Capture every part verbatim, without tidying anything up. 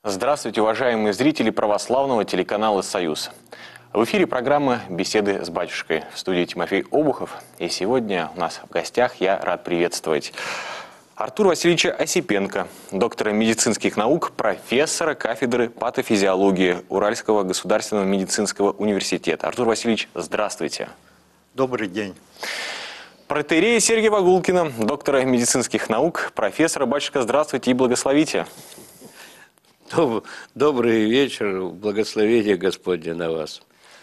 Здравствуйте, уважаемые зрители православного телеканала «Союз». В эфире программа «Беседы с батюшкой». В студии Тимофей Обухов. И сегодня у нас в гостях я рад приветствовать Артура Васильевича Осипенко, доктора медицинских наук, профессора кафедры патофизиологии Уральского государственного медицинского университета. Артур Васильевич, здравствуйте. Добрый день. Протоиерея Сергия Вагулкина, доктора медицинских наук, профессора. Батюшка, здравствуйте и благословите. Добрый вечер, благословение Господне на вас.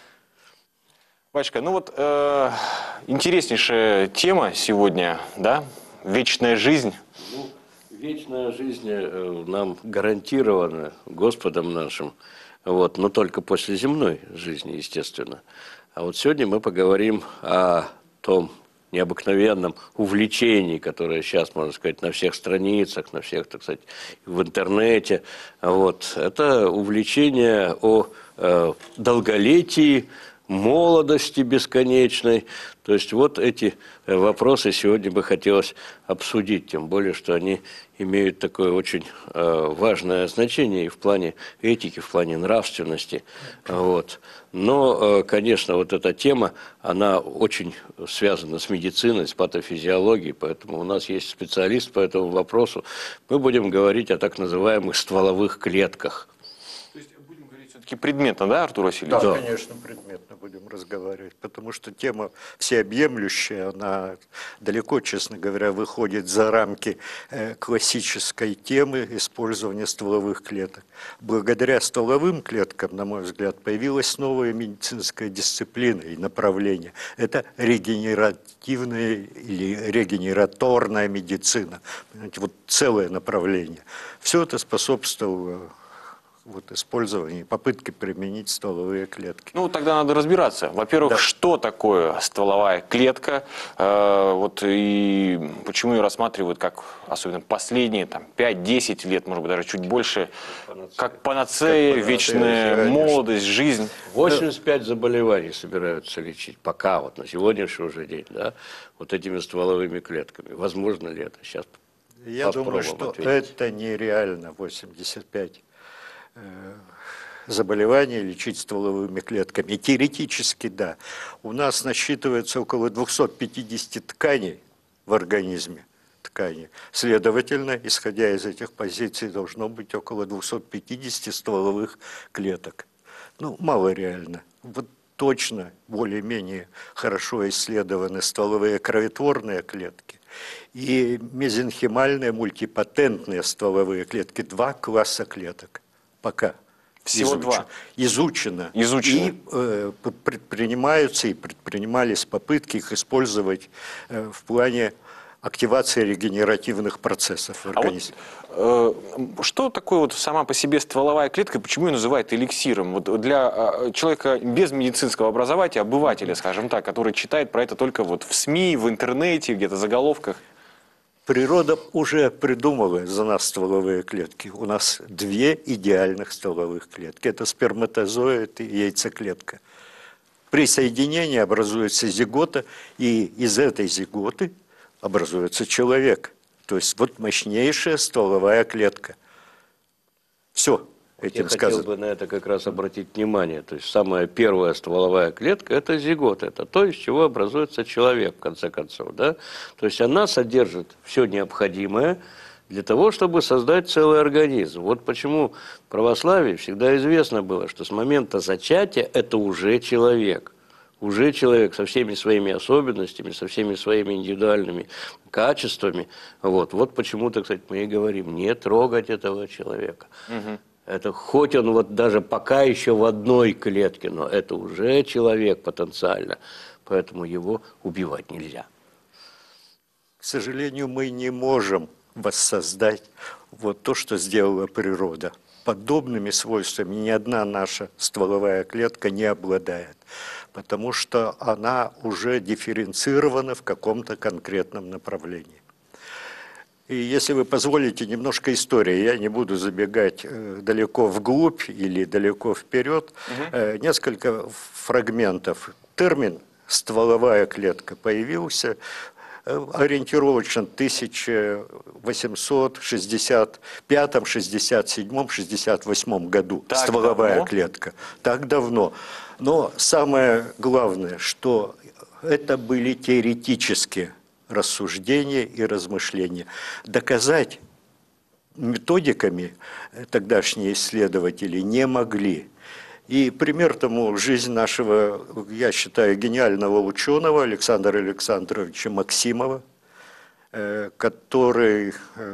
Батюшка, ну вот э, интереснейшая тема сегодня, да? Вечная жизнь. Ну, вечная жизнь нам гарантирована Господом нашим, вот, но только после земной жизни, естественно. А вот сегодня мы поговорим о том необыкновенном увлечении, которое сейчас, можно сказать, на всех страницах, на всех, так сказать, в интернете. Вот. Это увлечение о э, долголетии, молодости бесконечной. То есть вот эти вопросы сегодня бы хотелось обсудить, тем более, что они имеют такое очень э, важное значение и в плане этики, в плане нравственности. Вот. Но, э, конечно, вот эта тема, она очень связана с медициной, с патофизиологией, поэтому у нас есть специалист по этому вопросу. Мы будем говорить о так называемых стволовых клетках. Все-таки предметно, да, Артур Васильевич? Да, да, конечно, предметно будем разговаривать, потому что тема всеобъемлющая, она далеко, честно говоря, выходит за рамки э, классической темы использования стволовых клеток. Благодаря стволовым клеткам, на мой взгляд, появилась новая медицинская дисциплина и направление. Это регенеративная или регенераторная медицина. Понимаете, вот целое направление. Все это способствовало вот использование, попытки применить стволовые клетки. Ну, тогда надо разбираться. Во-первых, да. Что такое стволовая клетка, э, вот и почему ее рассматривают как, особенно последние там, пять-десять лет, может быть, даже чуть больше, панацея. как панацея, как вечная панацея, молодость, жизнь. восемьдесят пять заболеваний собираются лечить, пока вот на сегодняшний уже день, да, вот этими стволовыми клетками. Возможно ли это? Сейчас Я думаю, что ответить. Это нереально, восемьдесят пять заболевания лечить стволовыми клетками. Теоретически, да. У нас насчитывается около двухсот пятидесяти тканей в организме. Тканей. Следовательно, исходя из этих позиций, должно быть около двухсот пятидесяти стволовых клеток. Ну, мало реально. Вот точно, более-менее хорошо исследованы стволовые кроветворные клетки и мезенхимальные мультипатентные стволовые клетки. Два класса клеток. Пока. Всего изучено, два. Изучено. Изучено. И э, предпринимаются и предпринимались попытки их использовать э, в плане активации регенеративных процессов в организме. А вот, э, что такое вот сама по себе стволовая клетка, почему ее называют эликсиром? Вот для э, человека без медицинского образования, обывателя, скажем так, который читает про это только вот в СМИ, в интернете, где-то в заголовках. Природа уже придумала за нас стволовые клетки. У нас две идеальных стволовых клетки. Это сперматозоид и яйцеклетка. При соединении образуется зигота, и из этой зиготы образуется человек. То есть вот мощнейшая стволовая клетка. Все. Этим Я сказано. хотел бы на это как раз обратить внимание. То есть самая первая стволовая клетка – это зигот. Это то, из чего образуется человек, в конце концов. Да? То есть она содержит все необходимое для того, чтобы создать целый организм. Вот почему в православии всегда известно было, что с момента зачатия это уже человек. Уже человек со всеми своими особенностями, со всеми своими индивидуальными качествами. Вот, вот почему, так сказать, мы и говорим, не трогать этого человека. Угу. Это хоть он вот даже пока еще в одной клетке, но это уже человек потенциально, поэтому его убивать нельзя. К сожалению, мы не можем воссоздать вот то, что сделала природа. Подобными свойствами ни одна наша стволовая клетка не обладает, потому что она уже дифференцирована в каком-то конкретном направлении. И если вы позволите, немножко истории, я не буду забегать далеко вглубь или далеко вперед, угу. Несколько фрагментов. Термин «стволовая клетка» появился ориентировочно тысяча восемьсот шестьдесят пятом, шестьдесят седьмом, шестьдесят восьмом году. Так стволовая давно? Клетка. Так давно. Но самое главное, что это были теоретические рассуждения и размышления. Доказать методиками тогдашние исследователи не могли. И пример тому жизнь нашего, я считаю, гениального ученого Александра Александровича Максимова, который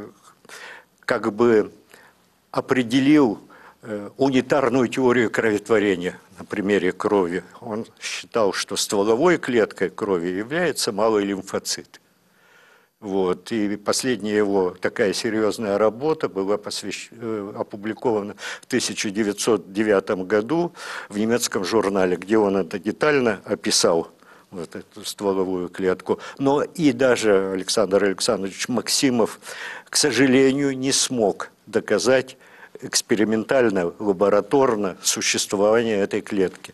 как бы определил унитарную теорию кроветворения на примере крови. Он считал, что стволовой клеткой крови является малый лимфоцит. Вот. И последняя его такая серьезная работа была посвящ... опубликована в тысяча девятьсот девятом году в немецком журнале, где он это детально описал, вот эту стволовую клетку. Но и даже Александр Александрович Максимов, к сожалению, не смог доказать экспериментально, лабораторно существование этой клетки.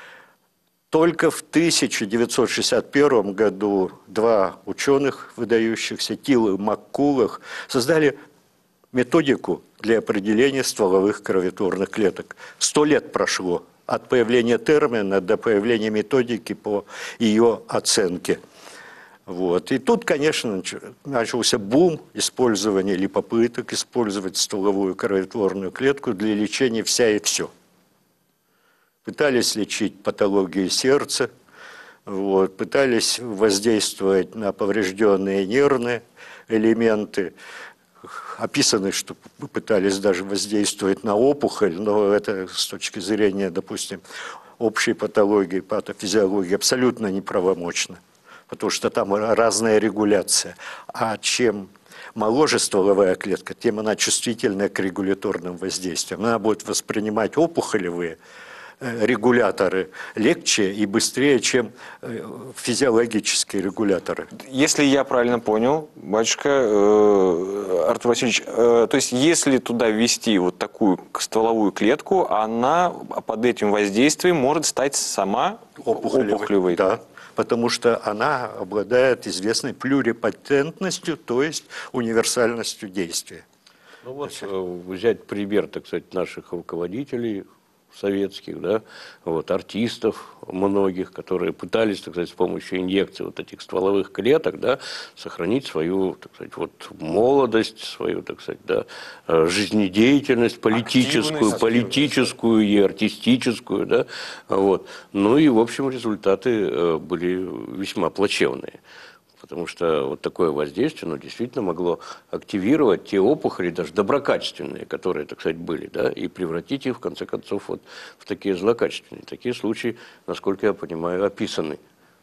Только в тысяча девятьсот шестьдесят первом году два ученых, выдающихся, Тил и Маккулах, создали методику для определения стволовых кроветворных клеток. Сто лет прошло от появления термина до появления методики по ее оценке. Вот. И тут, конечно, начался бум использования или попыток использовать стволовую кроветворную клетку для лечения вся и все. Пытались лечить патологии сердца, вот, пытались воздействовать на поврежденные нервные элементы. Описано, что пытались даже воздействовать на опухоль, но это с точки зрения, допустим, общей патологии, патофизиологии абсолютно неправомочно, потому что там разная регуляция. А чем моложе стволовая клетка, тем она чувствительна к регуляторным воздействиям. Она будет воспринимать опухолевые регуляторы легче и быстрее, чем физиологические регуляторы. Если я правильно понял, батюшка э, Артур Васильевич, э, то есть если туда ввести вот такую стволовую клетку, она под этим воздействием может стать сама опухолевой? опухолевой. Да, потому что она обладает известной плюрипатентностью, то есть универсальностью действия. Ну вот взять пример, так сказать, наших руководителей советских, да, вот, артистов многих, которые пытались, так сказать, с помощью инъекций вот этих стволовых клеток, да, сохранить свою, так сказать, вот, молодость, свою, так сказать, да, жизнедеятельность политическую, активность, политическую и артистическую, да, вот. Ну и, в общем, результаты были весьма плачевные. Потому что вот такое воздействие, ну, действительно могло активировать те опухоли, даже доброкачественные, которые, так сказать, были, да, и превратить их, в конце концов, вот в такие злокачественные. Такие случаи, насколько я понимаю, описаны.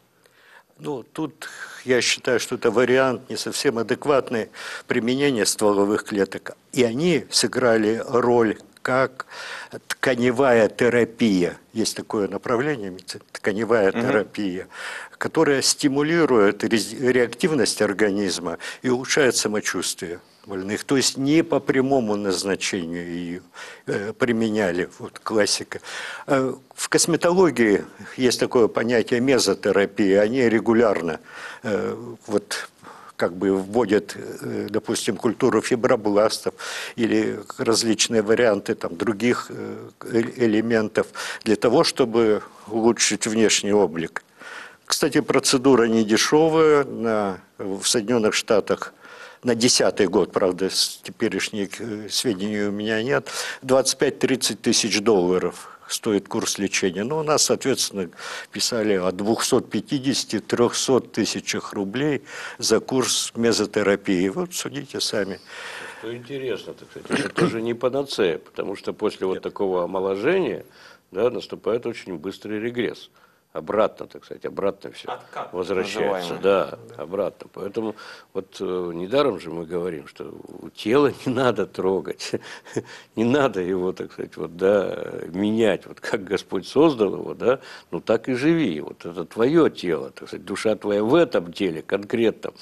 Ну, тут я считаю, что это вариант не совсем адекватное применение стволовых клеток. И они сыграли роль как тканевая терапия. Есть такое направление, тканевая угу. терапия, которая стимулирует реактивность организма и улучшает самочувствие больных. То есть не по прямому назначению ее э, применяли, вот классика. Э, в косметологии есть такое понятие мезотерапия. Они регулярно э, вот, как бы вводят, допустим, культуру фибробластов или различные варианты там, других элементов для того, чтобы улучшить внешний облик. Кстати, процедура не дешевая. На, в Соединенных Штатах на десятый год, правда, теперешних сведений у меня нет, двадцать пять - тридцать тысяч долларов стоит курс лечения. Но у нас, соответственно, писали о двухстах пятидесяти — трёхстах тысячах рублей за курс мезотерапии. Вот судите сами. Что интересно, так сказать, это тоже не панацея, потому что после вот такого омоложения, да, наступает очень быстрый регресс. Обратно, так сказать, обратно все Откат, возвращается, да, да, обратно. Поэтому вот э, недаром же мы говорим, что тело не надо трогать, не надо его, так сказать, вот, да, менять. Вот как Господь создал его, да, ну так и живи. Вот это твое тело, так сказать, душа твоя в этом теле конкретном.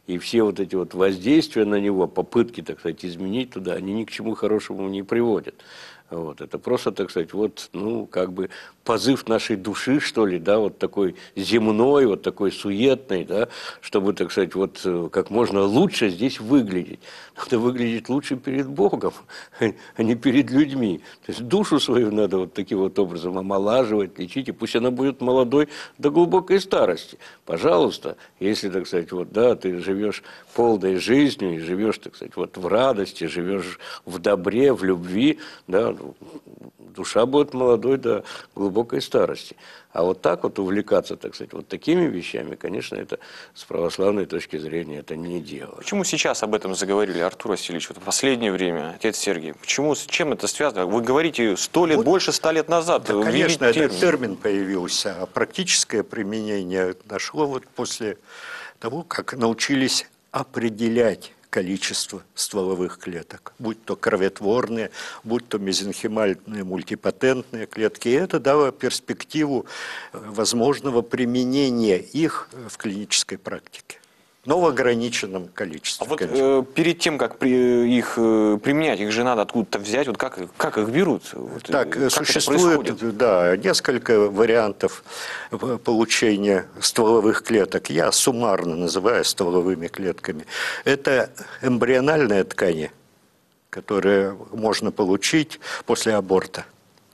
И все вот эти вот воздействия на него, попытки, так сказать, изменить туда, они ни к чему хорошему не приводят. Вот, это просто, так сказать, вот, ну, как бы позыв нашей души, что ли, да, вот такой земной, вот такой суетный, да, чтобы, так сказать, вот как можно лучше здесь выглядеть. Надо выглядеть лучше перед Богом, а не перед людьми. То есть душу свою надо вот таким вот образом омолаживать, лечить, и пусть она будет молодой до глубокой старости. Пожалуйста, если, так сказать, вот, да, ты живешь полной жизнью и живешь, так сказать, вот в радости, живешь в добре, в любви, да, душа будет молодой до глубокой старости. А вот так вот увлекаться, так сказать, вот такими вещами, конечно, это с православной точки зрения это не дело. Почему сейчас об этом заговорили, Артур Васильевич, вот в последнее время, отец Сергий? Почему, с чем это связано? Вы говорите, сто лет, вот, больше ста лет назад. Да, конечно, этот термин появился, а практическое применение нашло вот после того, как научились определять количество стволовых клеток, будь то кроветворные, будь то мезенхимальные мультипатентные клетки. И это дало перспективу возможного применения их в клинической практике. Но в ограниченном количестве. А вот э, перед тем, как при, их э, применять, их же надо откуда-то взять. Вот как, как их берут? Вот, так, как существует да, несколько вариантов получения стволовых клеток. Я суммарно называю стволовыми клетками. Это эмбриональные ткани, которые можно получить после аборта.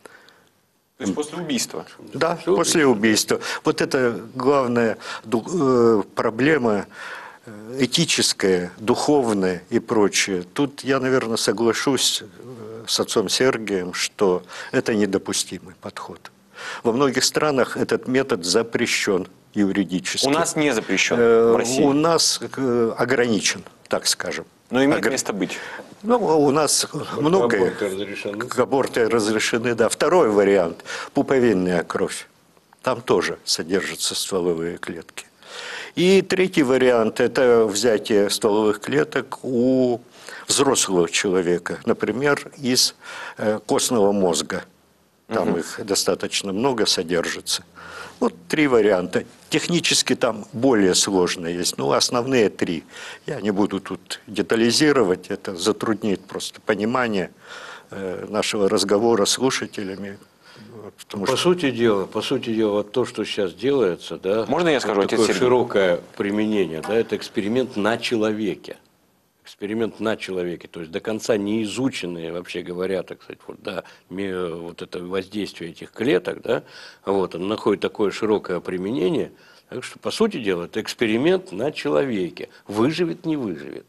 То есть после убийства? Да, после убийства. Вот это главная проблема этическая, духовная и прочее. Тут я, наверное, соглашусь с отцом Сергием, что это недопустимый подход. Во многих странах этот метод запрещен юридически. У нас не запрещен в России? У нас ограничен, так скажем. Но имеет Огр... место быть. Ну, у нас много аборты разрешены. Аборты разрешены, да. Второй вариант – пуповинная кровь. Там тоже содержатся стволовые клетки. И третий вариант – это взятие стволовых клеток у взрослого человека, например, из костного мозга. Там угу. их достаточно много содержится. Вот три варианта. Технически там более сложные есть, но основные три. Я не буду тут детализировать, это затруднит просто понимание нашего разговора с слушателями. Потому по что... сути дела, по сути дела, вот то, что сейчас делается, да, можно я скажу, вот такое широкое применение, да, это эксперимент на человеке. Эксперимент на человеке, то есть до конца не изученные, вообще говоря, так сказать, вот, да, вот это воздействие этих клеток, да, вот, он находит такое широкое применение, так что, по сути дела, это эксперимент на человеке, выживет, не выживет.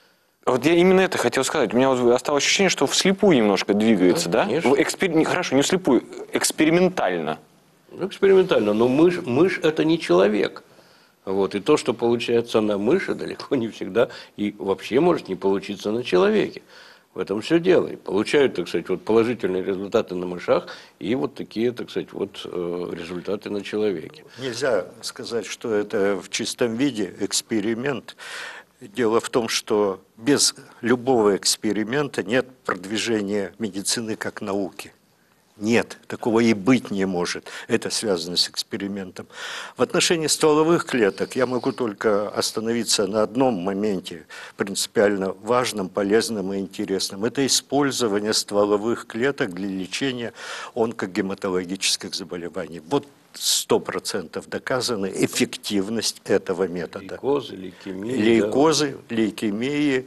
Вот я именно это хотел сказать. У меня вот осталось ощущение, что вслепую немножко двигается, да? да? Экспер... Хорошо, не вслепую, экспериментально. Ну, экспериментально, но мышь, мышь это не человек. Вот, и то, что получается на мыши, далеко не всегда и вообще может не получиться на человеке. В этом все дело. И получают, так сказать, вот положительные результаты на мышах и вот такие, так сказать, вот результаты на человеке. Нельзя сказать, что это в чистом виде эксперимент. Дело в том, что без любого эксперимента нет продвижения медицины как науки. Нет, такого и быть не может. Это связано с экспериментом. В отношении стволовых клеток я могу только остановиться на одном моменте, принципиально важном, полезном и интересном. Это использование стволовых клеток для лечения онкогематологических заболеваний. Вот сто процентов доказана эффективность этого метода. Лейкозы, лейкемии. Лейкозы, да. лейкемии,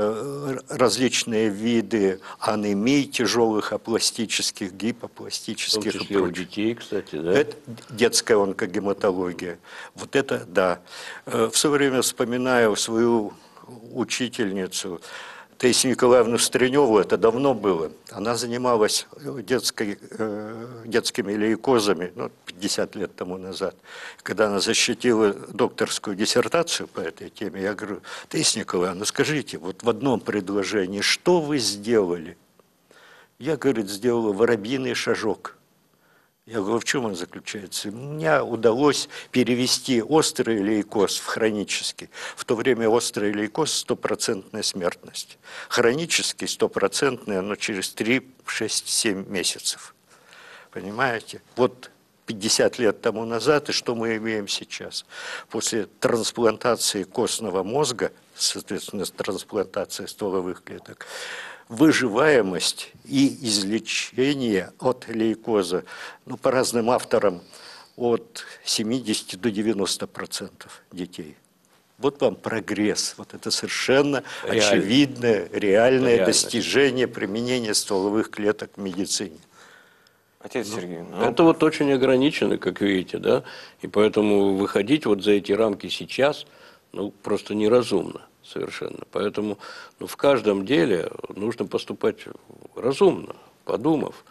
различные виды анемий, тяжелых апластических, гипопластических. В том числе у детей, кстати, да? Это детская онкогематология. Вот это да. В свое время вспоминаю свою учительницу, Таисию Николаевну Стреневу, это давно было. Она занималась детской, э, детскими лейкозами, ну, пятьдесят лет тому назад. Когда она защитила докторскую диссертацию по этой теме, я говорю: Таисия Николаевна, скажите, вот в одном предложении, что вы сделали? Я, говорит, сделала воробьиный шажок. Я говорю: в чем он заключается? Мне удалось перевести острый лейкоз в хронический. В то время острый лейкоз – стопроцентная смертность. Хронический – стопроцентная, но через три, шесть, семь месяцев. Понимаете? Вот пятьдесят лет тому назад и что мы имеем сейчас. После трансплантации костного мозга, соответственно, трансплантации стволовых клеток, выживаемость и излечение от лейкоза, ну, по разным авторам, от семидесяти до девяноста процентов детей. Вот вам прогресс. Вот это совершенно Реально. очевидное, реальное Реально. достижение применения стволовых клеток в медицине. Отец ну, Сергей. Ну... Это вот очень ограничено, как видите, да, и поэтому выходить вот за эти рамки сейчас, ну, просто неразумно совершенно. Поэтому ну, в каждом деле нужно поступать разумно, подумав.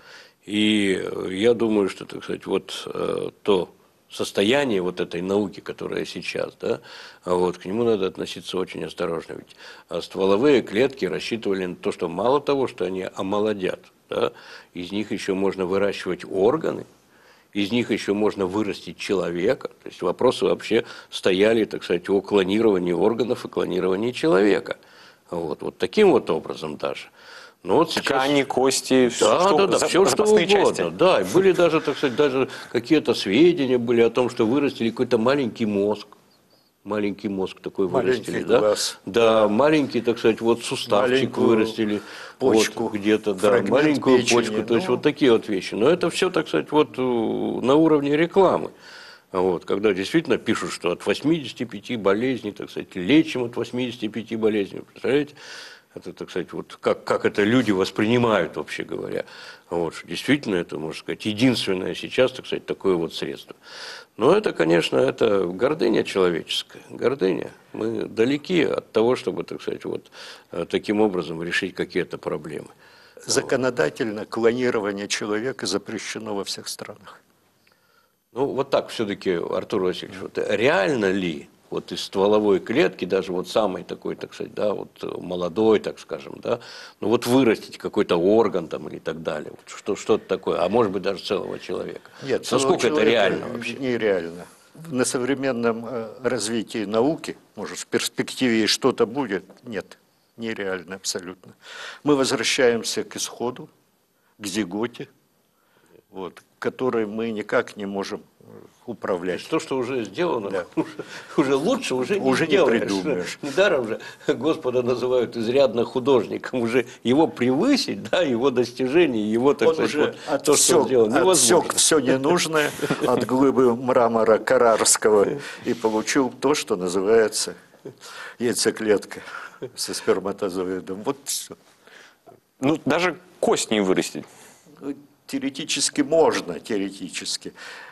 И я думаю, что, так сказать, вот э, то состояние вот этой науки, которая сейчас, да, вот, к нему надо относиться очень осторожно. Ведь стволовые клетки рассчитывали на то, что мало того, что они омолодят, да, из них еще можно выращивать органы, из них еще можно вырастить человека. То есть вопросы вообще стояли, так сказать, о клонировании органов и клонировании человека. Вот, вот таким вот образом даже. Но вот сейчас... Ткани, кости, да, что, да, да, за, все что угодно. части. Да, и были даже, так сказать, даже какие-то сведения были о том, что вырастили какой-то маленький мозг. Маленький мозг такой маленький вырастили, глаз. Да? Да, маленький, так сказать, вот суставчик маленькую вырастили. Почку. Вот, где-то, да, маленькую печени, почку. То ну... есть вот такие вот вещи. Но это все, так сказать, вот на уровне рекламы. Вот, когда действительно пишут, что от восьмидесяти пяти болезней, так сказать, лечим от восьмидесяти пяти болезней. Представляете? Это, так сказать, вот как, как это люди воспринимают, вообще говоря. Вот, что действительно, это, можно сказать, единственное сейчас, так сказать, такое вот средство. Но это, конечно, это гордыня человеческая, гордыня. Мы далеки от того, чтобы, так сказать, вот таким образом решить какие-то проблемы. Законодательно клонирование человека запрещено во всех странах. Ну, вот так все-таки, Артур Васильевич, вот реально ли вот из стволовой клетки, даже вот самой такой, так сказать, да, вот молодой, так скажем, да, ну вот вырастить какой-то орган там или так далее, вот что, что-то такое, а может быть даже целого человека. Нет, насколько это реально вообще? Нереально. На современном развитии науки, может, в перспективе что-то будет, нет, нереально абсолютно. Мы возвращаемся к исходу, к зиготе, вот, который мы никак не можем управлять. То, что уже сделано, да. уже, уже лучше уже не уже сделаешь. Не придумаешь. Недаром же Господа называют изрядно художником. Уже его превысить, да, его достижения, его, так он сказать, уже вот, отсек, то, что он сделал, невозможно. Отсек все ненужное от глыбы мрамора Каррарского и получил то, что называется яйцеклетка со сперматозоидом. Вот все. Ну, даже кость не вырастить. Теоретически можно, теоретически.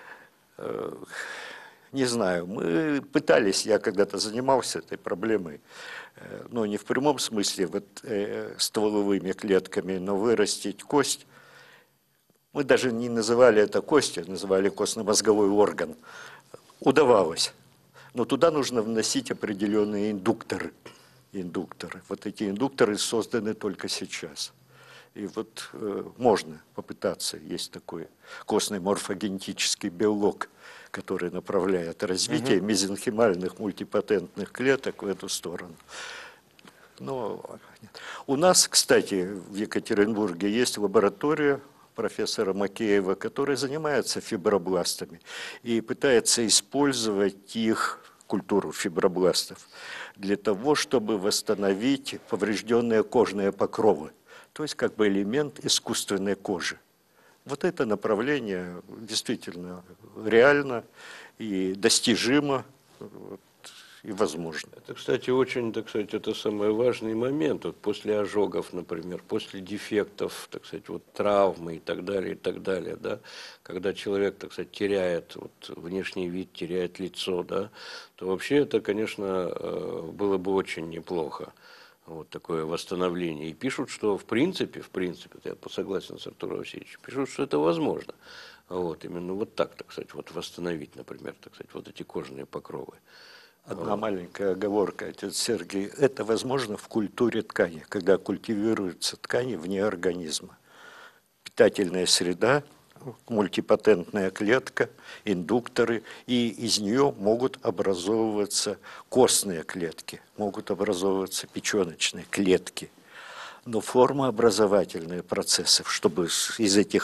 Не знаю, мы пытались, я когда-то занимался этой проблемой, но не в прямом смысле вот, э, стволовыми клетками, но вырастить кость. Мы даже не называли это костью, называли костно-мозговой орган. Удавалось. Но туда нужно вносить определенные индукторы. Индукторы. Вот эти индукторы созданы только сейчас. И вот э, можно попытаться, есть такой костный морфогенетический белок, который направляет развитие угу. мезенхимальных мультипатентных клеток в эту сторону. Но у нас, кстати, в Екатеринбурге есть лаборатория профессора Макеева, которая занимается фибробластами и пытается использовать их, культуру фибробластов, для того, чтобы восстановить поврежденные кожные покровы. То есть как бы элемент искусственной кожи. Вот это направление действительно реально и достижимо, вот, и возможно. Это, кстати, очень, так сказать, это самый важный момент. Вот после ожогов, например, после дефектов, так сказать, вот травмы и так далее, и так далее, да, когда человек, так сказать, теряет вот, внешний вид, теряет лицо, да, то вообще это, конечно, было бы очень неплохо. Вот такое восстановление. И пишут, что в принципе, в принципе, я согласен с Артуром Васильевичем, пишут, что это возможно. Вот, именно вот так, так сказать, вот восстановить, например, так сказать, вот эти кожные покровы. Одна вот. Маленькая оговорка, отец Сергей. Это возможно в культуре ткани, когда культивируются ткани вне организма. Питательная среда, мультипатентная клетка, индукторы, и из нее могут образовываться костные клетки, могут образовываться печеночные клетки. Но формообразовательные процессы, чтобы из этих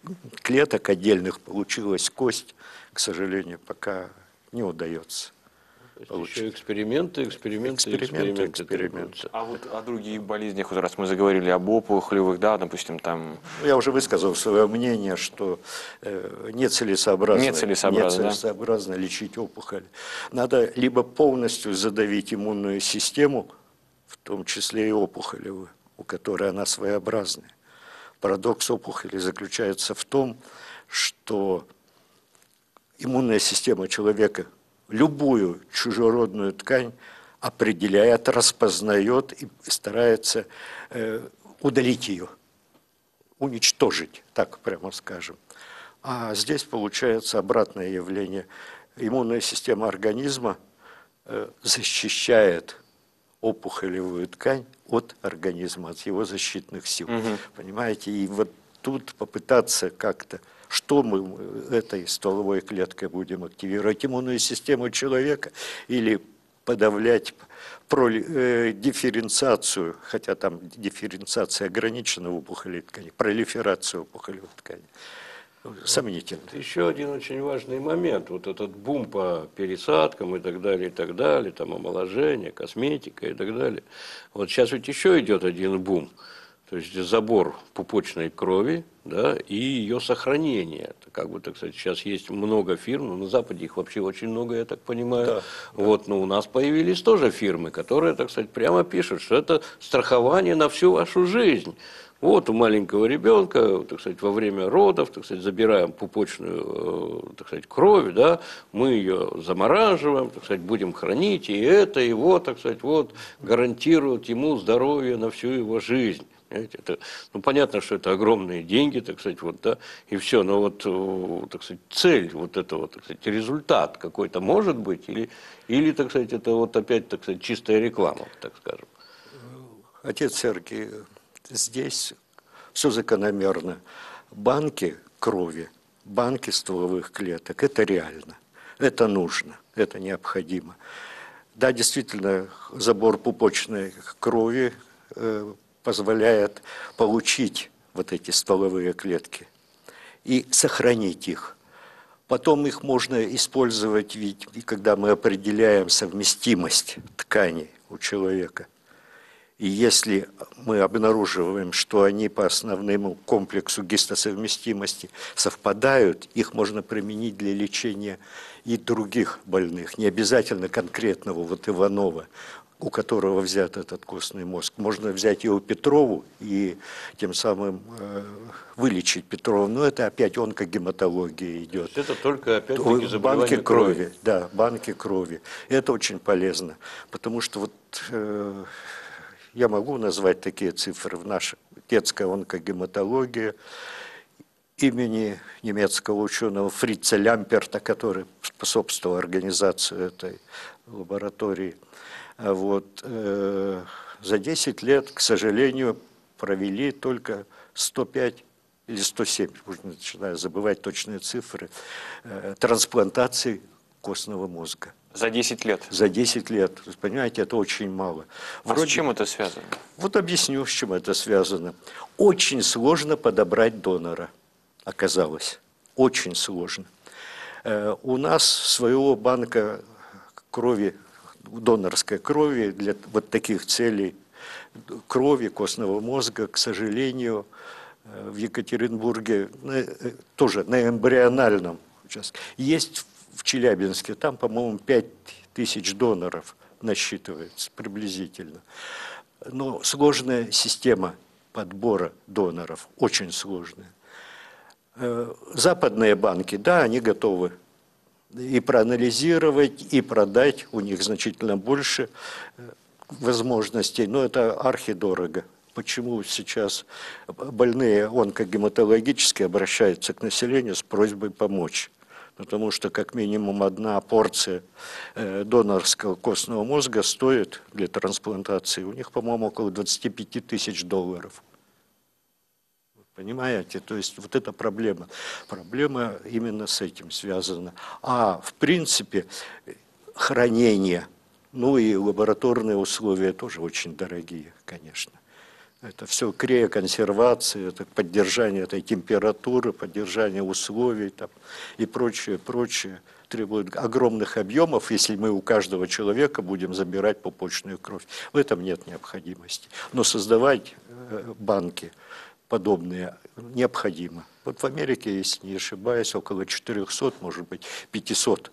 клеток отдельных получилась кость, к сожалению, пока не удается. Еще эксперименты, эксперименты, Эксперименты, эксперименты, эксперименты. требуются. А вот о других болезнях, вот раз мы заговорили об опухолевых, да, допустим, там... Я уже высказал свое мнение, что э, нецелесообразно, Нецелесообразно, да? нецелесообразно лечить опухоль. Надо либо полностью задавить иммунную систему, в том числе и опухолевую, у которой она своеобразная. Парадокс опухоли заключается в том, что иммунная система человека любую чужеродную ткань определяет, распознает и старается э, удалить ее, уничтожить, так прямо скажем. А здесь получается обратное явление. Иммунная система организма э, защищает опухолевую ткань от организма, от его защитных сил. Угу. Понимаете? И вот тут попытаться как-то, что мы этой стволовой клеткой будем активировать, иммунную систему человека или подавлять проли, э, дифференциацию, хотя там дифференциация ограничена в опухолевой ткани, пролиферацию опухолевой ткани. Сомнительно. Еще один очень важный момент, вот этот бум по пересадкам и так далее, и так далее, там омоложение, косметика и так далее. Вот сейчас ведь еще идет один бум, то есть забор пупочной крови, да, и ее сохранение. Это как бы, так сказать, сейчас есть много фирм, на Западе их вообще очень много, я так понимаю. Да, вот, да. Но у нас появились тоже фирмы, которые, так сказать, прямо пишут, что это страхование на всю вашу жизнь. Вот у маленького ребенка, так сказать, во время родов, так сказать, забираем пупочную, так сказать, кровь, да, мы ее замораживаем, так сказать, будем хранить, и это его, так сказать, вот, гарантирует ему здоровье на всю его жизнь. Это, ну, понятно, что это огромные деньги, так сказать, вот, да, и все, но вот, так сказать, цель вот этого, так сказать, результат какой-то может быть, или, или, так сказать, это вот опять, так сказать, чистая реклама, так скажем. Отец Сергий, здесь все закономерно. Банки крови, банки стволовых клеток – это реально, это нужно, это необходимо. Да, действительно, забор пупочной крови э, позволяет получить вот эти стволовые клетки и сохранить их. Потом их можно использовать, ведь когда мы определяем совместимость тканей у человека. И если мы обнаруживаем, что они по основному комплексу гистосовместимости совпадают, их можно применить для лечения и других больных, не обязательно конкретного вот Иванова, у которого взят этот костный мозг. Можно взять и у Петрову и тем самым э, вылечить Петрова. Но это опять онкогематология идет. Это только опять-таки заболевание банки крови. крови. Да, банки крови. Это очень полезно, потому что вот э, я могу назвать такие цифры в нашей детской онкогематологии имени немецкого ученого Фрица Лямперта, который способствовал организации этой лаборатории. Вот, э, за десять лет, к сожалению, провели только сто пять или сто семь, уже начинаю забывать точные цифры, э, трансплантаций костного мозга. За десять лет? За десять лет. Понимаете, это очень мало. Вроде... А с чем это связано? Вот объясню, с чем это связано. Очень сложно подобрать донора, оказалось. Очень сложно. Э, у нас своего банка крови, донорской крови для вот таких целей, крови, костного мозга, к сожалению, в Екатеринбурге тоже на эмбриональном участке. Есть в Челябинске, там, по-моему, пять тысяч доноров насчитывается приблизительно. Но сложная система подбора доноров, очень сложная. Западные банки, да, они готовы и проанализировать, и продать, у них значительно больше возможностей, но это архидорого. Почему сейчас больные онкогематологически обращаются к населению с просьбой помочь? Потому что как минимум одна порция донорского костного мозга стоит для трансплантации, у них, по-моему, около двадцати пяти тысяч долларов. Понимаете? То есть вот эта проблема. Проблема именно с этим связана. А в принципе хранение, ну и лабораторные условия тоже очень дорогие, конечно. Это все криоконсервация, это поддержание этой температуры, поддержание условий там, и прочее, прочее. Требует огромных объемов, если мы у каждого человека будем забирать пупочную кровь. В этом нет необходимости. Но создавать банки подобные необходимо. Вот в Америке, если не ошибаюсь, около четырехсот, может быть, пятисот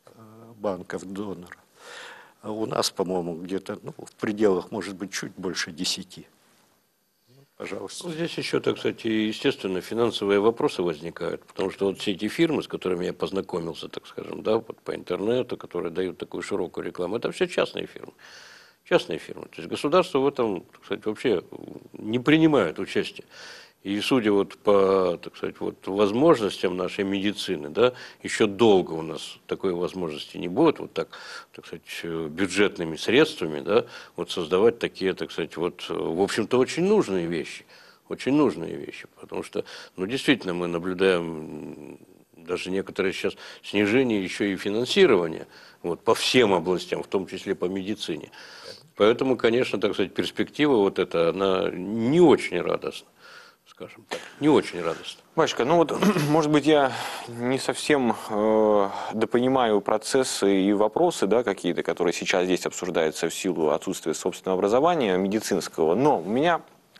банков доноров. А у нас, по-моему, где-то ну, в пределах, может быть, чуть больше десяти. Пожалуйста. Ну, здесь еще, так сказать, естественно, финансовые вопросы возникают, потому что вот все эти фирмы, с которыми я познакомился, так скажем, да, вот по интернету, которые дают такую широкую рекламу, это все частные фирмы. Частные фирмы. То есть государство в этом, так сказать, вообще не принимает участие. И судя вот по, так сказать, вот возможностям нашей медицины, да, еще долго у нас такой возможности не будет, вот так, так сказать, бюджетными средствами, да, вот создавать такие, так сказать, вот, в общем-то, очень нужные вещи, очень нужные вещи, потому что, ну, действительно, мы наблюдаем даже некоторые сейчас снижение еще и финансирования, вот, по всем областям, в том числе по медицине. Поэтому, конечно, так сказать, перспектива вот эта, она не очень радостна. Скажем так, не очень радостно. Батюшка, ну вот, может быть, я не совсем э, допонимаю процессы и вопросы, да, какие-то, которые сейчас здесь обсуждаются в силу отсутствия собственного образования медицинского, но у меня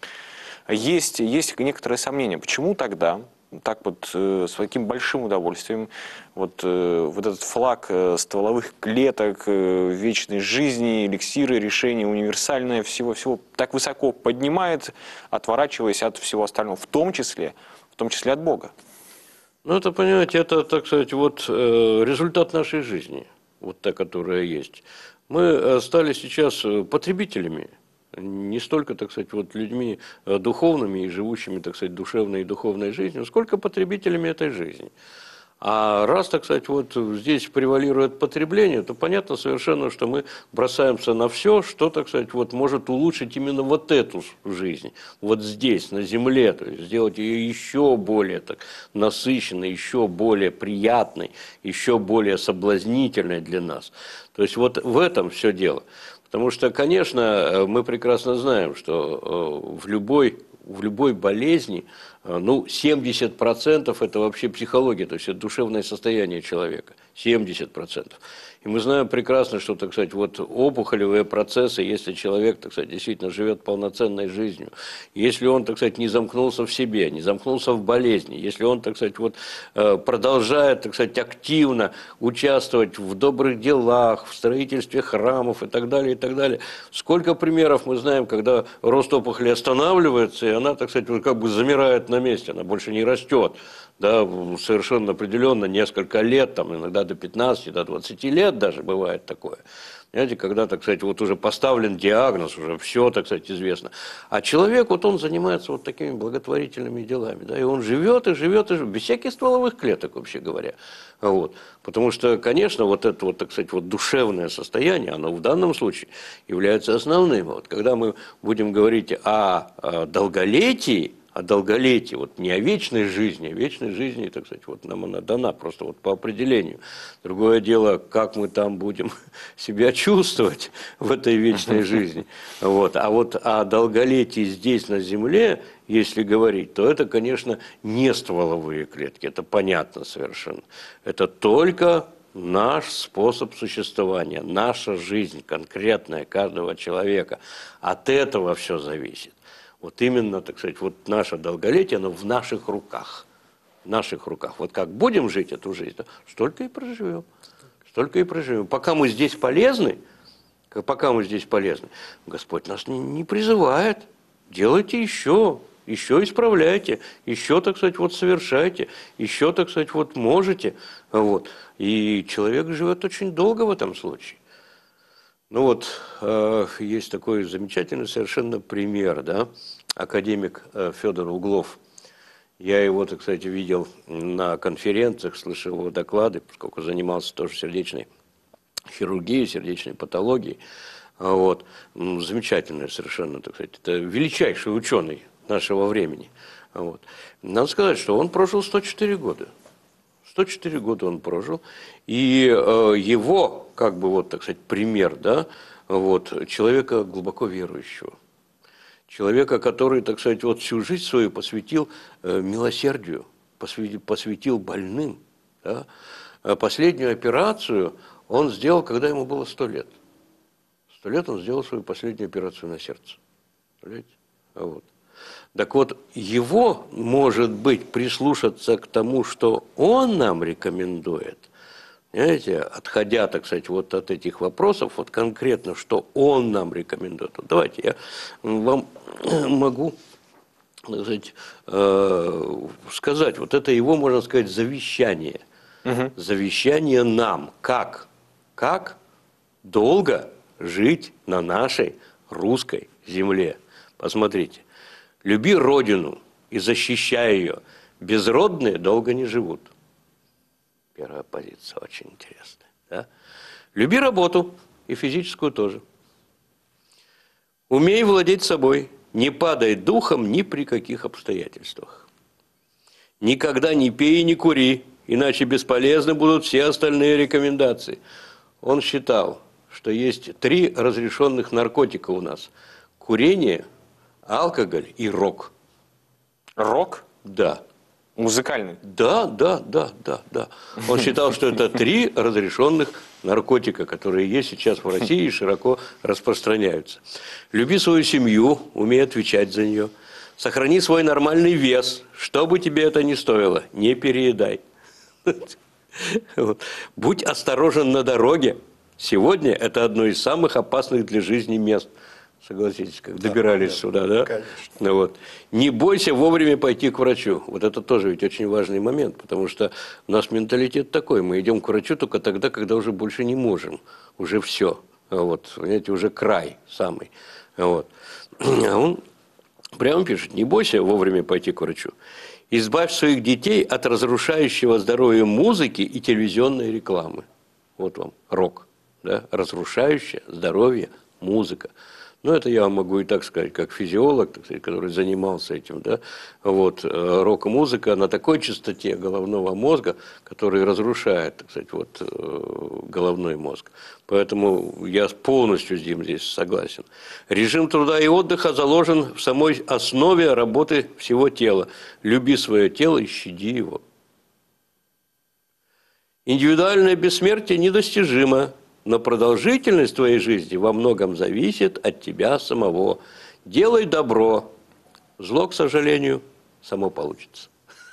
есть, есть некоторые сомнения, почему тогда так вот э, с таким большим удовольствием вот, э, вот этот флаг э, стволовых клеток, э, вечной жизни, эликсиры, решения универсальное, всего-всего так высоко поднимает, отворачиваясь от всего остального, в том числе, в том числе от Бога. Ну, это, понимаете, это, так сказать, вот э, результат нашей жизни, вот та, которая есть. Мы стали сейчас потребителями. Не столько, так сказать, вот людьми духовными и живущими, так сказать, душевной и духовной жизнью, сколько потребителями этой жизни. А раз, так сказать, вот здесь превалирует потребление, то понятно совершенно, что мы бросаемся на все, что, так сказать, вот может улучшить именно вот эту жизнь, вот здесь, на земле, то есть сделать ее еще более так насыщенной, еще более приятной, еще более соблазнительной для нас. То есть вот в этом все дело. Потому что, конечно, мы прекрасно знаем, что в любой, в любой болезни, ну, семьдесят процентов это вообще психология, то есть это душевное состояние человека, семьдесят процентов. И мы знаем прекрасно, что, так сказать, вот опухолевые процессы, если человек, так сказать, действительно живет полноценной жизнью, если он, так сказать, не замкнулся в себе, не замкнулся в болезни, если он, так сказать, вот продолжает, так сказать, активно участвовать в добрых делах, в строительстве храмов и так далее, и так далее. Сколько примеров мы знаем, когда рост опухоли останавливается, и она, так сказать, вот как бы замирает на месте, она больше не растет. Да, совершенно определенно несколько лет, там, иногда до пятнадцати, до двадцати лет даже бывает такое. Понимаете, когда, так сказать, вот уже поставлен диагноз, уже все, так сказать, известно. А человек, вот он занимается вот такими благотворительными делами, да, и он живет и живет и живет, без всяких стволовых клеток, вообще говоря. Вот. Потому что, конечно, вот это вот, так сказать, вот душевное состояние, оно в данном случае является основным. Вот когда мы будем говорить о, о долголетии, о долголетии, вот не о вечной жизни, о вечной жизни, так сказать, вот нам она дана просто вот по определению. Другое дело, как мы там будем себя чувствовать в этой вечной жизни. Вот. А вот о долголетии здесь на земле, если говорить, то это, конечно, не стволовые клетки, это понятно совершенно. Это только наш способ существования, наша жизнь конкретная каждого человека. От этого все зависит. Вот именно, так сказать, вот наше долголетие, оно в наших руках. В наших руках. Вот как будем жить эту жизнь, столько и проживем. Столько и проживем. Пока мы здесь полезны, пока мы здесь полезны, Господь нас не, не призывает. Делайте еще, еще исправляйте, еще, так сказать, вот совершайте, еще, так сказать, вот можете. Вот. И человек живет очень долго в этом случае. Ну вот, э, есть такой замечательный совершенно пример, да, академик э, Федор Углов. Я его, так сказать, видел на конференциях, слышал его доклады, поскольку занимался тоже сердечной хирургией, сердечной патологией. Вот. Замечательный совершенно, так сказать, это величайший ученый нашего времени. Вот. Надо сказать, что он прожил сто четыре года. сто четыре года он прожил, и э, его, как бы вот, так сказать, пример, да, вот, человека глубоко верующего, человека, который, так сказать, вот всю жизнь свою посвятил э, милосердию, посвятил, посвятил больным. Да? А последнюю операцию он сделал, когда ему было сто лет. Сто лет он сделал свою последнюю операцию на сердце. Понимаете? Вот. Так вот, его, может быть, прислушаться к тому, что он нам рекомендует, понимаете, отходя, так сказать, вот от этих вопросов, вот конкретно, что он нам рекомендует. Вот давайте я вам могу, так сказать, сказать, вот это его, можно сказать, завещание. Угу. Завещание нам. Как? Как долго жить на нашей русской земле? Посмотрите. Люби Родину и защищай ее. Безродные долго не живут. Первая позиция очень интересная. Да? Люби работу и физическую тоже. Умей владеть собой. Не падай духом ни при каких обстоятельствах. Никогда не пей и не кури, иначе бесполезны будут все остальные рекомендации. Он считал, что есть три разрешенных наркотика у нас. Курение, алкоголь и рок. Рок? Да. Музыкальный? Да, да, да, да, да. Он считал, что это три разрешенных наркотика, которые есть сейчас в России и широко распространяются. Люби свою семью, умей отвечать за нее. Сохрани свой нормальный вес, что бы тебе это ни стоило, не переедай. Будь осторожен на дороге. Сегодня это одно из самых опасных для жизни мест. Согласитесь, как да, добирались да, сюда, да? Конечно. Вот. Не бойся вовремя пойти к врачу. Вот это тоже ведь очень важный момент, потому что у нас менталитет такой. Мы идем к врачу только тогда, когда уже больше не можем. Уже все. Вот. Понимаете, уже край самый. Вот. А он прямо пишет, не бойся вовремя пойти к врачу. Избавь своих детей от разрушающего здоровье музыки и телевизионной рекламы. Вот вам рок. Да? Разрушающая здоровье музыка. Ну, это я могу и так сказать, как физиолог, так сказать, который занимался этим, да, вот, рок-музыка на такой частоте головного мозга, который разрушает, так сказать, вот, головной мозг. Поэтому я полностью с ним здесь согласен. Режим труда и отдыха заложен в самой основе работы всего тела. Люби свое тело и щади его. Индивидуальное бессмертие недостижимо. Но продолжительность твоей жизни во многом зависит от тебя самого. Делай добро. Зло, к сожалению, само получится.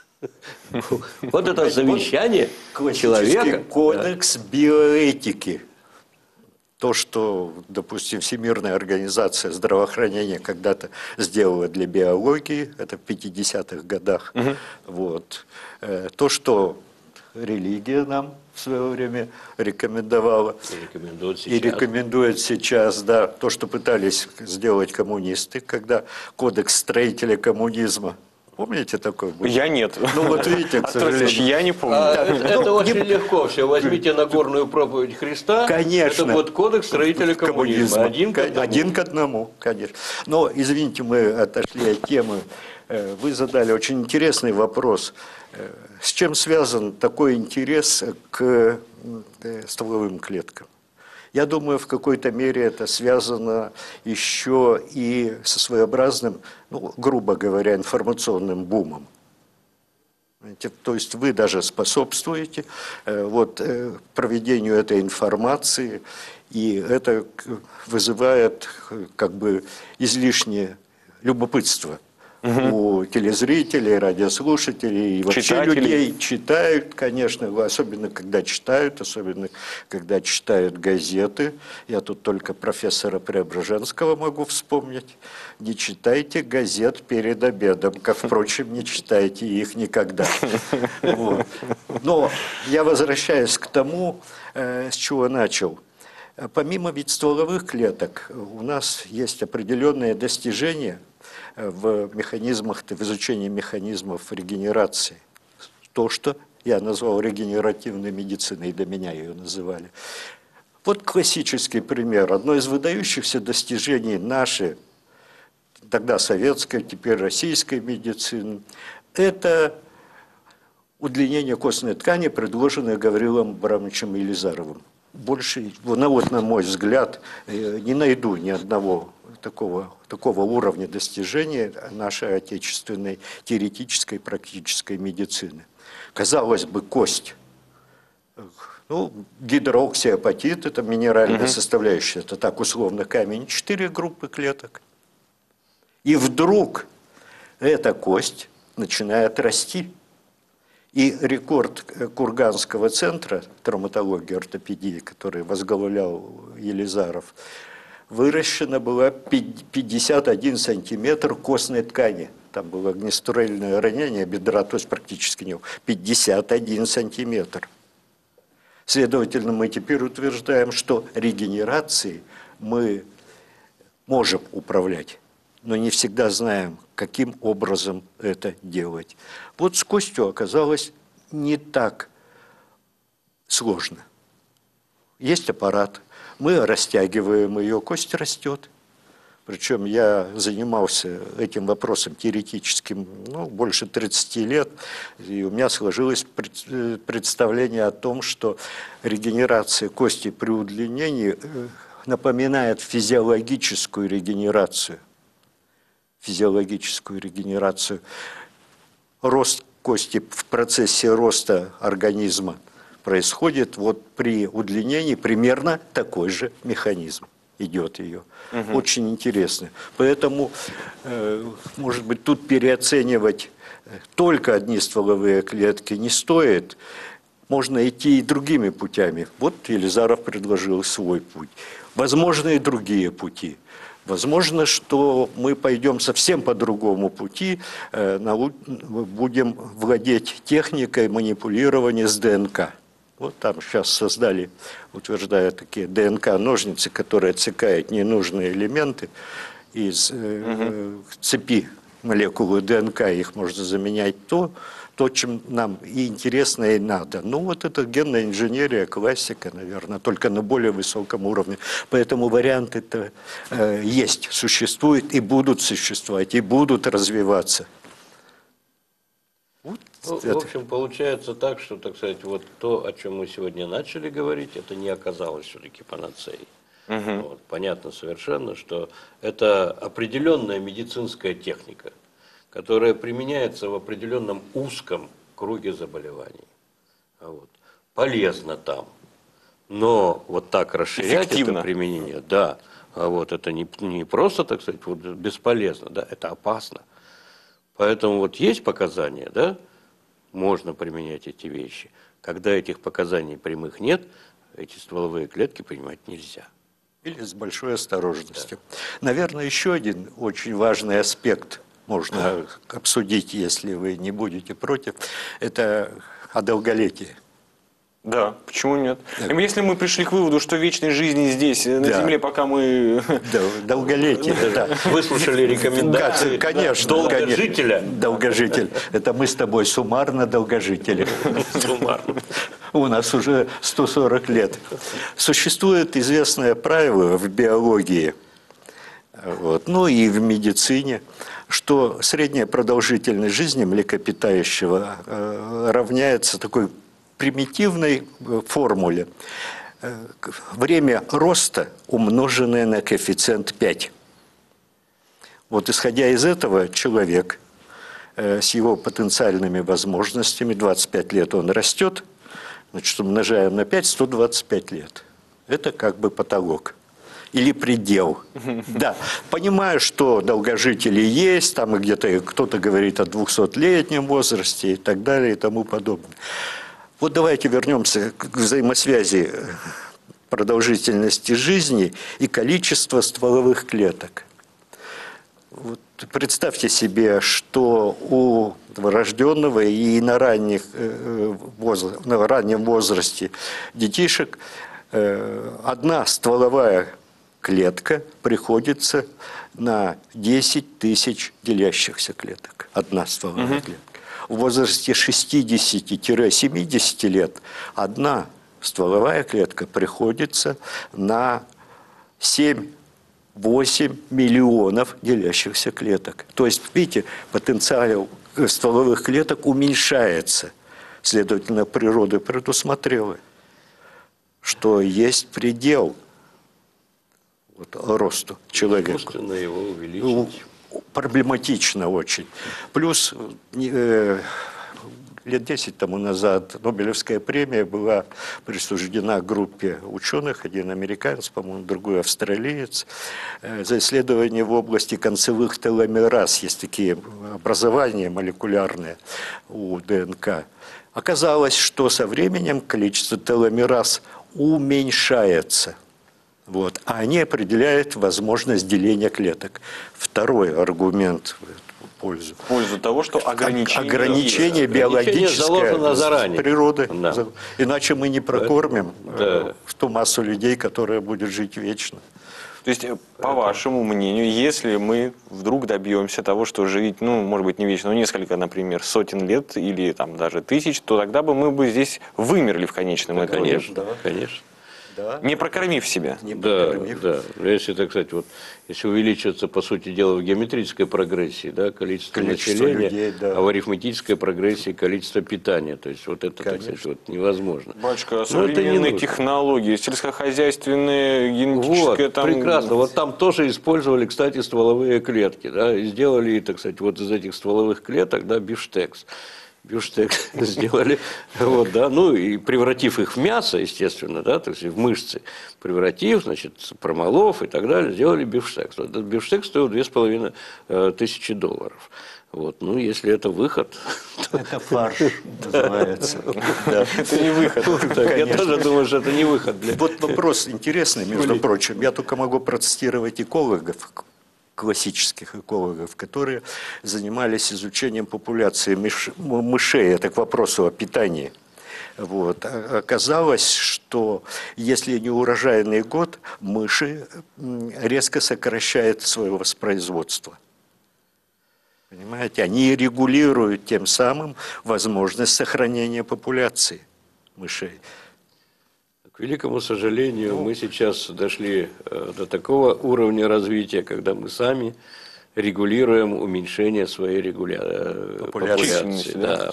Вот это завещание человека. Кодекс биоэтики. То, что, допустим, Всемирная организация здравоохранения когда-то сделала для биологии, это в пятидесятых годах. Угу. Вот. То, что религия нам в свое время рекомендовала. И рекомендует сейчас. И рекомендует сейчас, да, то, что пытались сделать коммунисты, когда кодекс строителя коммунизма. Помните такой? Был? Я нет. Ну вот видите, к сожалению. Я не помню. А, это это ну, очень не... легко все. Возьмите Нагорную проповедь Христа. Конечно. Это вот кодекс строителя коммунизма. коммунизма. Один, к одному. Один к одному, конечно. Но, извините, мы отошли от темы. Вы задали очень интересный вопрос. С чем связан такой интерес к стволовым клеткам? Я думаю, в какой-то мере это связано еще и со своеобразным, ну, грубо говоря, информационным бумом. То есть вы даже способствуете вот, проведению этой информации, и это вызывает как бы излишнее любопытство. Угу. У телезрителей, радиослушателей и вообще читателей. Людей читают, конечно, особенно когда читают, особенно когда читают газеты. Я тут только профессора Преображенского могу вспомнить. Не читайте газет перед обедом, как, впрочем, не читайте их никогда. Вот. Но я возвращаюсь к тому, с чего начал. Помимо ведь стволовых клеток, у нас есть определенные достижения в механизмах, в изучении механизмов регенерации. То, что я назвал регенеративной медициной, до меня ее называли. Вот классический пример. Одно из выдающихся достижений нашей, тогда советской, теперь российской медицины, это удлинение костной ткани, предложенное Гаврилом Абрамовичем Елизаровым. Больше, ну вот на мой взгляд, не найду ни одного такого, такого уровня достижения нашей отечественной теоретической и практической медицины. Казалось бы, кость. Ну, гидроксиапатит – это минеральная угу. составляющая, это так условно камень, четыре группы клеток. И вдруг эта кость начинает расти. И рекорд Курганского центра травматологии и ортопедии, который возглавлял Елизаров, выращена была пятьдесят один сантиметр костной ткани. Там было огнестрельное ранение бедра, то есть практически не было. пятьдесят один сантиметр. Следовательно, мы теперь утверждаем, что регенерацией мы можем управлять, но не всегда знаем, каким образом это делать. Вот с костью оказалось не так сложно. Есть аппарат, мы растягиваем ее, кость растет. Причем я занимался этим вопросом теоретическим ну, больше тридцати лет, и у меня сложилось представление о том, что регенерация кости при удлинении напоминает физиологическую регенерацию. Физиологическую регенерацию. Рост кости в процессе роста организма происходит вот при удлинении примерно такой же механизм. Идет ее. Угу. Очень интересно. Поэтому, э, может быть, тут переоценивать только одни стволовые клетки не стоит. Можно идти и другими путями. Вот Елизаров предложил свой путь. Возможно, и другие пути. Возможно, что мы пойдем совсем по другому пути, э, нау- будем владеть техникой манипулирования с ДНК. Вот там сейчас создали, утверждают, такие ДНК-ножницы, которые отсекают ненужные элементы из э, угу. цепи молекулы ДНК, их можно заменять то, то, чем нам и интересно, и надо. Ну вот это генная инженерия, классика, наверное, только на более высоком уровне. Поэтому варианты-то э, есть, существуют и будут существовать, и будут развиваться. Вот ну, в общем, получается так, что, так сказать, вот то, о чем мы сегодня начали говорить, это не оказалось все-таки панацеей. Угу. Вот, понятно совершенно, что это определенная медицинская техника, которая применяется в определенном узком круге заболеваний. Вот. Полезно там, но вот так расширять эффективно. Это применение, да, а вот это не, не просто, так сказать, вот бесполезно, да, это опасно. Поэтому вот есть показания, да, можно применять эти вещи. Когда этих показаний прямых нет, эти стволовые клетки принимать нельзя. Или с большой осторожностью. Да. Наверное, еще один очень важный аспект можно обсудить, если вы не будете против, это о долголетии. Да, почему нет? Да. Если мы пришли к выводу, что вечной жизни здесь, на да. Земле, пока мы... Да, долголетие, да. Выслушали рекомендации конечно, долгожителя. Долгожитель. Это мы с тобой суммарно долгожители. Суммарно. У нас уже сто сорок лет. Существует известное правило в биологии, вот, ну и в медицине, что средняя продолжительность жизни млекопитающего э, равняется такой примитивной формуле. Время роста, умноженное на коэффициент пять. Вот исходя из этого, человек с его потенциальными возможностями, двадцать пять лет он растет, значит, умножаем на пять, сто двадцать пять лет. Это как бы потолок. Или предел. Да, понимаю, что долгожители есть, там где-то кто-то говорит о двухсотлетнем возрасте и так далее и тому подобное. Вот давайте вернемся к взаимосвязи продолжительности жизни и количества стволовых клеток. Вот представьте себе, что у рожденного и на, ранних, на раннем возрасте детишек одна стволовая клетка приходится на десять тысяч делящихся клеток. Одна стволовая угу. клетка. В возрасте шестидесяти-семидесяти лет одна стволовая клетка приходится на семь-восемь миллионов делящихся клеток. То есть, видите, потенциал стволовых клеток уменьшается. Следовательно, природа предусмотрела, что есть предел. вот, росту человека. Искусственно его увеличить. Проблематично очень. Плюс э, лет десять тому назад Нобелевская премия была присуждена группе ученых, один американец, по-моему, другой австралиец, э, за исследование в области концевых теломераз. Есть такие образования молекулярные у ДНК. Оказалось, что со временем количество теломераз уменьшается. Вот. А они определяют возможность деления клеток. Второй аргумент в пользу. В пользу того, что ограничение, ограничение биологическое заранее. природы. Да. Иначе мы не прокормим да. в ту массу людей, которая будет жить вечно. То есть, по вашему мнению, если мы вдруг добьемся того, что жить, ну, может быть, не вечно, но несколько, например, сотен лет или там даже тысяч, то тогда бы мы бы здесь вымерли в конечном да, итоге. Конечно, да. конечно. Да. Не прокормив себя. Не Да, прокормив. да. Если, так сказать, вот, если увеличиваться, по сути дела, в геометрической прогрессии, да, количество, количество населения, людей, да. а в арифметической прогрессии количество питания. То есть, вот это, Конечно. так сказать, вот, невозможно. Батюшка, а Но это не современные нужно. технологии, сельскохозяйственные, генетическое Вот, там... прекрасно. Вот там тоже использовали, кстати, стволовые клетки, да, и сделали, так сказать, вот из этих стволовых клеток, да, бифштекс. Бифштекс сделали, вот, да, ну и превратив их в мясо, естественно, да, то есть в мышцы, превратив, значит, промолов и так далее, сделали бифштекс. Вот этот бифштекс стоил две с половиной тысячи долларов. Вот, ну, если это выход... Это фарш называется. Это не выход. Я тоже думаю, что это не выход. Вот вопрос интересный, между прочим. Я только могу процитировать экологов, классических экологов, которые занимались изучением популяции мышей. Это к вопросу о питании. Вот. Оказалось, что если не урожайный год, мыши резко сокращают свое воспроизводство. Понимаете, они регулируют тем самым возможность сохранения популяции мышей. К великому сожалению, мы сейчас дошли до такого уровня развития, когда мы сами регулируем уменьшение своей регуля... популяции. Да.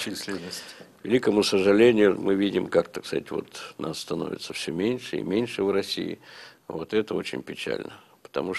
К великому сожалению, мы видим, как, так сказать, вот нас становится все меньше и меньше в России. Вот это очень печально, потому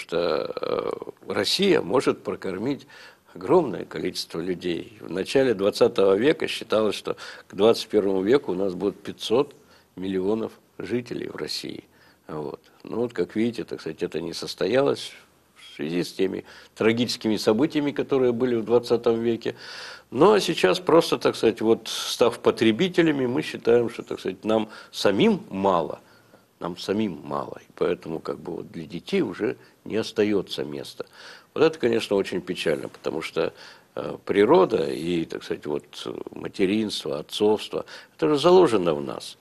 что Россия может прокормить огромное количество людей. В начале двадцатого века считалось, что к двадцать первому веку у нас будет пятьсот миллионов жителей в России. Вот. Ну вот, как видите, так сказать, это не состоялось в связи с теми трагическими событиями, которые были в двадцатом веке. Ну а сейчас просто, так сказать, вот став потребителями, мы считаем, что, так сказать, нам самим мало. Нам самим мало. И поэтому как бы вот для детей уже не остается места. Вот это, конечно, очень печально, потому что э, природа и, так сказать, вот материнство, отцовство, это же заложено в нас.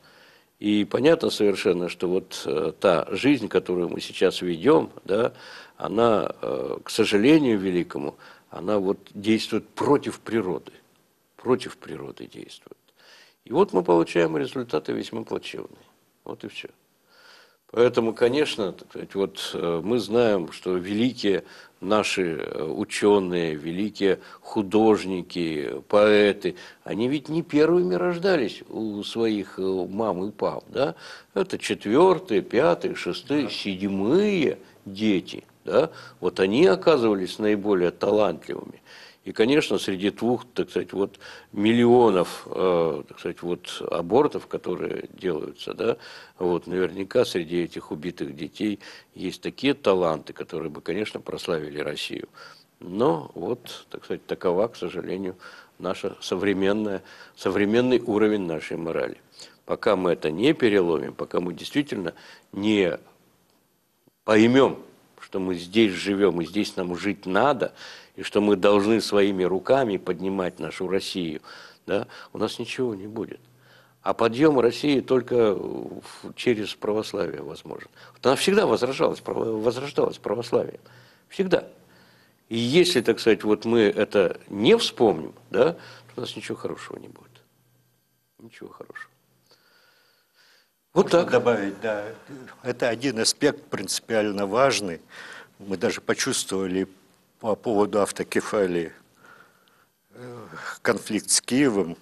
И понятно совершенно, что вот э, та жизнь, которую мы сейчас ведем, да, она, э, к сожалению великому, она вот действует против природы. Против природы действует. И вот мы получаем результаты весьма плачевные. Вот и все. Поэтому, конечно, так сказать, вот э, мы знаем, что великие наши ученые, великие художники, поэты, они ведь не первыми рождались у своих мам и пап, да? Это четвертые, пятые, шестые, седьмые дети, да? Вот они оказывались наиболее талантливыми. И, конечно, среди двух, так сказать, вот миллионов, э, так сказать, вот абортов, которые делаются, да, вот наверняка среди этих убитых детей есть такие таланты, которые бы, конечно, прославили Россию. Но вот, так сказать, такова, к сожалению, наша современная, современный уровень нашей морали. Пока мы это не переломим, пока мы действительно не поймем, что мы здесь живем и здесь нам жить надо, и что мы должны своими руками поднимать нашу Россию, да, у нас ничего не будет. А подъем России только через православие возможен. Вот она всегда возрождалась, возрождалась православием. Всегда. И если, так сказать, вот мы это не вспомним, да, то у нас ничего хорошего не будет. Ничего хорошего. Вот Можно так. добавить, да. Это один аспект принципиально важный. Мы даже почувствовали по поводу автокефалии конфликт с Киевом,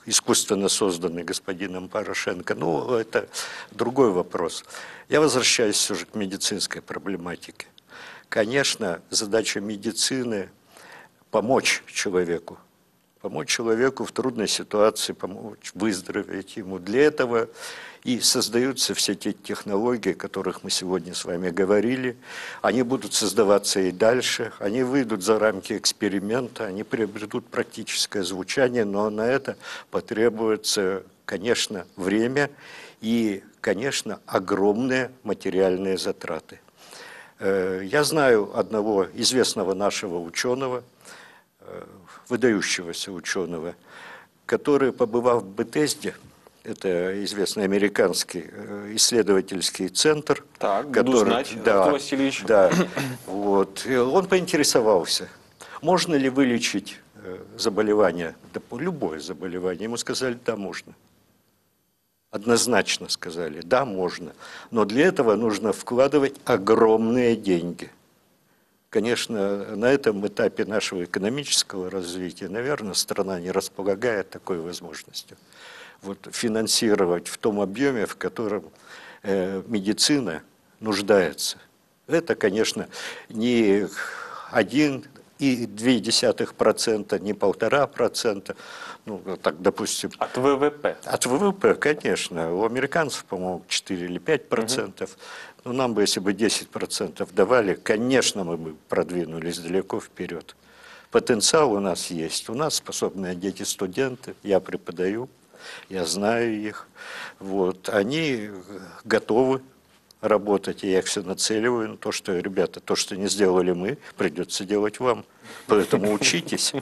искусственно созданный господином Порошенко. Ну, это другой вопрос. Я возвращаюсь все же к медицинской проблематике. Конечно, задача медицины – помочь человеку. Помочь человеку в трудной ситуации, помочь выздороветь ему. Для этого и создаются все те технологии, о которых мы сегодня с вами говорили. Они будут создаваться и дальше. Они выйдут за рамки эксперимента, они приобретут практическое звучание, но на это потребуется, конечно, время и, конечно, огромные материальные затраты. Я знаю одного известного нашего ученого, выдающегося ученого, который, побывав в Бетезде, это известный американский исследовательский центр. Так, который, буду знать, да, Артур Васильевич. Да, вот, и он поинтересовался, можно ли вылечить заболевание, да, любое заболевание. Ему сказали, да, можно. Однозначно сказали, да, можно. Но для этого нужно вкладывать огромные деньги. Конечно, на этом этапе нашего экономического развития, наверное, страна не располагает такой возможностью. Вот, финансировать в том объеме, в котором э, медицина нуждается. Это, конечно, не один и две десятых процента, не полтора процента, ну, так, допустим. От ВВП? От ВВП, конечно. У американцев, по-моему, четыре или пять процентов. Угу. Ну, нам бы, если бы десять процентов давали, конечно, мы бы продвинулись далеко вперед. Потенциал у нас есть. У нас способные дети, студенты, я преподаю, я знаю их. Вот. Они готовы работать, и я их все нацеливаю на то, что, ребята, то, что не сделали мы, придется делать вам. Поэтому учитесь.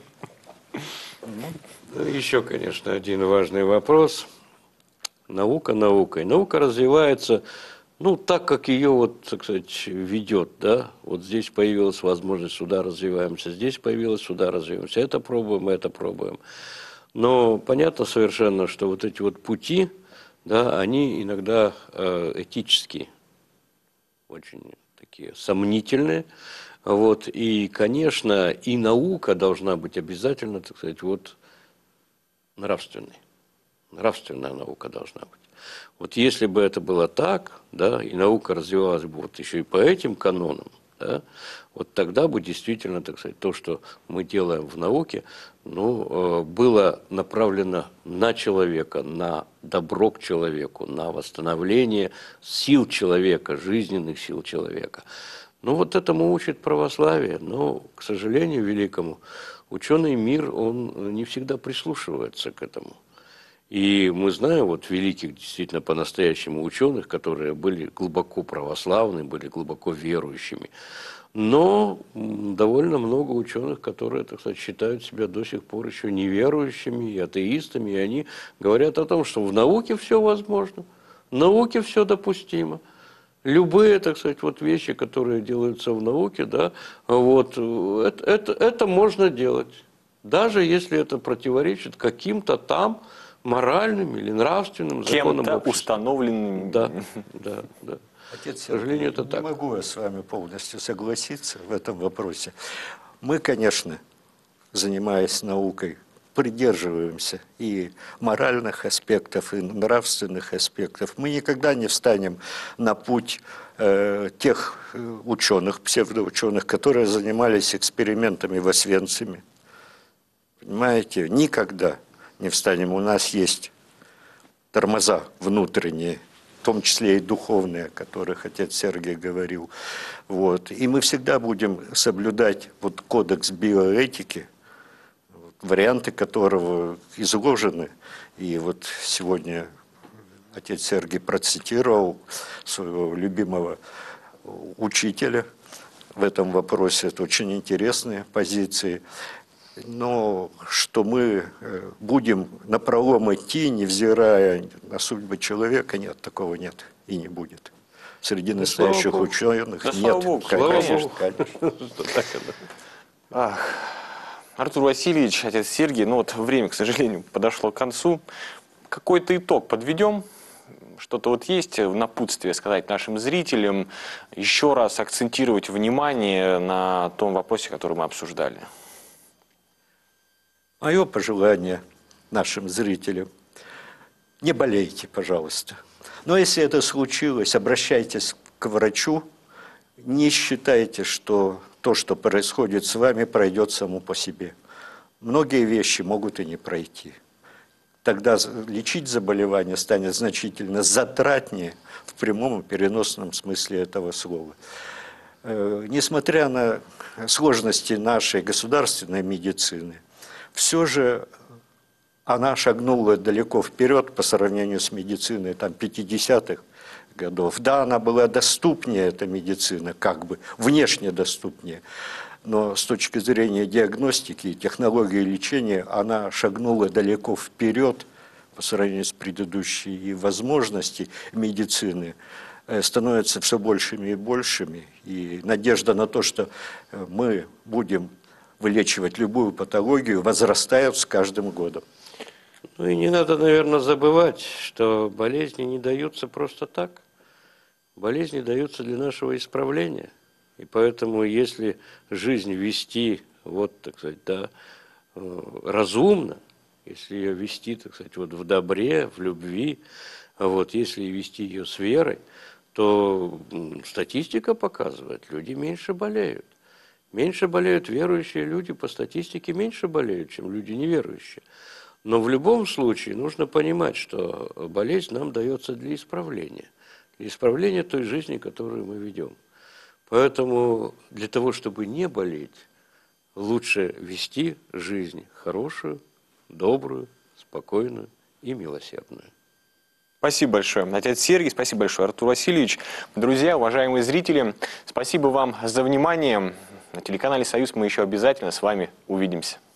Еще, конечно, один важный вопрос. Наука наукой. Наука развивается, ну, так, как ее, вот, так сказать, ведет, да. Вот здесь появилась возможность, сюда развиваемся, здесь появилась, сюда развиваемся. Это пробуем, это пробуем. Но понятно совершенно, что вот эти вот пути, да, они иногда э, этические, очень такие сомнительные. Вот, и, конечно, и наука должна быть обязательно, так сказать, вот, нравственной. Нравственная наука должна быть. Вот если бы это было так, да, и наука развивалась бы вот еще и по этим канонам, да, вот тогда бы действительно, так сказать, то, что мы делаем в науке, ну, было направлено на человека, на добро к человеку, на восстановление сил человека, жизненных сил человека. Ну, вот этому учит православие, но, к сожалению великому, ученый мир, он не всегда прислушивается к этому. И мы знаем вот великих, действительно, по-настоящему ученых, которые были глубоко православны, были глубоко верующими. Но довольно много ученых, которые, так сказать, считают себя до сих пор еще неверующими и атеистами, и они говорят о том, что в науке все возможно, в науке все допустимо. Любые, так сказать, вот вещи, которые делаются в науке, да, вот, это, это, это можно делать, даже если это противоречит каким-то там моральным или нравственным законам кем-то общества. установленным. Да, да, да. Отец, к сожалению, это не так. могу я с вами полностью согласиться в этом вопросе. Мы, конечно, занимаясь наукой, придерживаемся и моральных аспектов, и нравственных аспектов. Мы никогда не встанем на путь э, тех ученых, псевдоученых, которые занимались экспериментами в Освенциме. Понимаете, никогда не встанем. У нас есть тормоза внутренние, в том числе и духовные, о которых отец Сергий говорил. Вот. И мы всегда будем соблюдать вот кодекс биоэтики, варианты которого изложены. И вот сегодня отец Сергий процитировал своего любимого учителя в этом вопросе. Это очень интересные позиции. Но что мы будем напролом идти, невзирая на судьбы человека, нет, такого нет и не будет. Среди Ну, настоящих ученых да, нет. слава Богу, Конечно, конечно. конечно. Ах, Артур Васильевич, отец Сергий, ну вот время, к сожалению, подошло к концу. Какой-то итог подведем? Что-то вот есть в напутствие сказать нашим зрителям, еще раз акцентировать внимание на том вопросе, который мы обсуждали? Мое пожелание нашим зрителям. Не болейте, пожалуйста. Но если это случилось, обращайтесь к врачу. Не считайте, что то, что происходит с вами, пройдет само по себе. Многие вещи могут и не пройти. Тогда лечить заболевание станет значительно затратнее в прямом и переносном смысле этого слова. Несмотря на сложности нашей государственной медицины, все же она шагнула далеко вперед по сравнению с медициной там, пятидесятых годов. Да, она была доступнее, эта медицина, как бы внешне доступнее, но с точки зрения диагностики и технологии лечения она шагнула далеко вперед по сравнению с предыдущей, и возможности медицины становятся все большими и большими, и надежда на то, что мы будем вылечивать любую патологию, возрастает с каждым годом. Ну и не надо, наверное, забывать, что болезни не даются просто так. Болезни даются для нашего исправления. И поэтому, если жизнь вести, вот, так сказать, да, разумно, если ее вести, так сказать, вот в добре, в любви, вот, если вести ее с верой, то статистика показывает, люди меньше болеют. Меньше болеют верующие люди, по статистике меньше болеют, чем люди неверующие. Но в любом случае нужно понимать, что болезнь нам дается для исправления. Для исправления той жизни, которую мы ведем. Поэтому для того, чтобы не болеть, лучше вести жизнь хорошую, добрую, спокойную и милосердную. Спасибо большое, отец Сергий, спасибо большое, Артур Васильевич. Друзья, уважаемые зрители, спасибо вам за внимание. На телеканале «Союз» мы еще обязательно с вами увидимся.